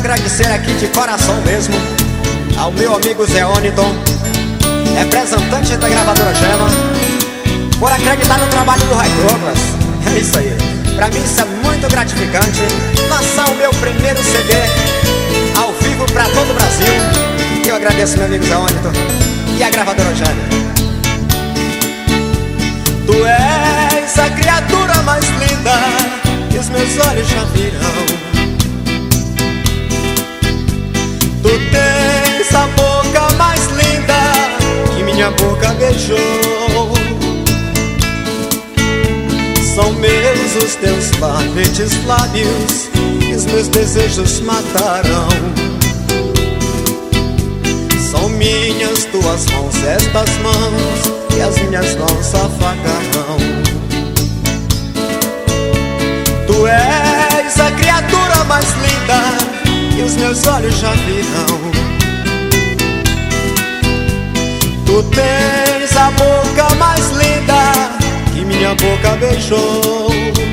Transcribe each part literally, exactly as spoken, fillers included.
agradecer aqui de coração mesmo ao meu amigo Zé Oniton, representante da gravadora Gema, por acreditar no trabalho do Ray Douglas. É isso aí, pra mim isso é muito gratificante. Lançar o meu primeiro C D ao vivo pra todo o Brasil. E eu agradeço meu amigo Zé Oniton e a gravadora Gema. Tu és a criatura mais linda que os meus olhos já viram. Tu tens a boca mais linda que minha boca beijou. São meus os teus ardentes lábios que os meus desejos matarão. São minhas tuas mãos, estas mãos, e as minhas mãos afagarão. Tu és a criatura mais linda que os meus olhos já viram. Tu tens a boca mais linda que minha boca beijou.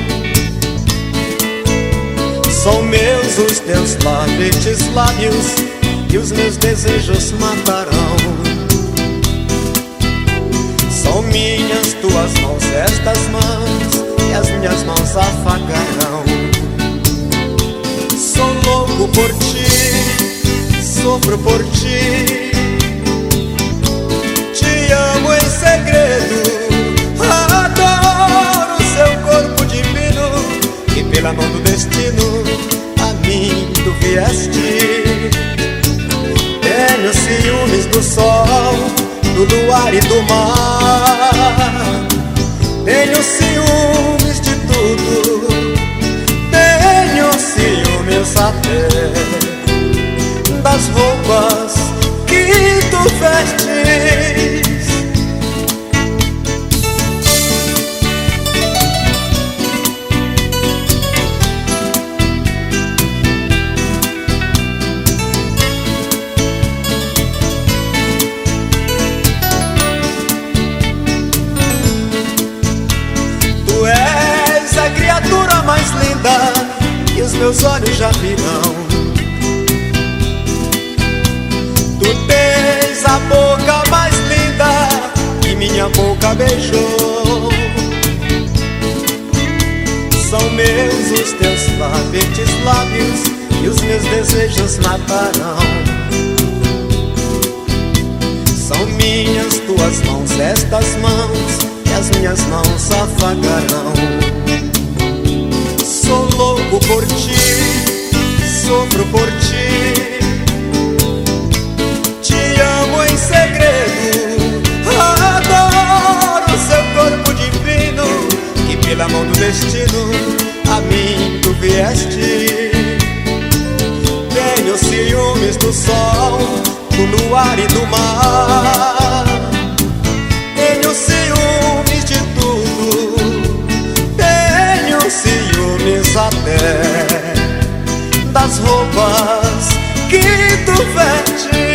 São meus os teus ardentes lábios que os meus desejos matarão. São minhas tuas mãos, estas mãos, e as minhas mãos afagarão. Sou louco por ti, sofro por ti, te amo em segredo. Adoro seu corpo divino, e pela mão do destino a mim tu vieste. Tenho ciúmes do sol, do luar e do mar. Tenho ciúmes de tudo, tenho ciúmes até das roupas que tu vestes. Tu és a criatura mais linda que os meus olhos já viram. Tu tens a boca mais linda que minha boca beijou. São meus os teus ardentes lábios e os meus desejos matarão. São minhas tuas mãos, estas mãos, e as minhas mãos afagarão. Sou louco por ti, sofro por ti, te amo em segredo. Adoro seu corpo divino, e pela mão do destino a mim tu vieste. Tenho ciúmes do sol, do luar e do mar. Tenho ciúmes de tudo, tenho ciúmes até das roupas que tu vestes.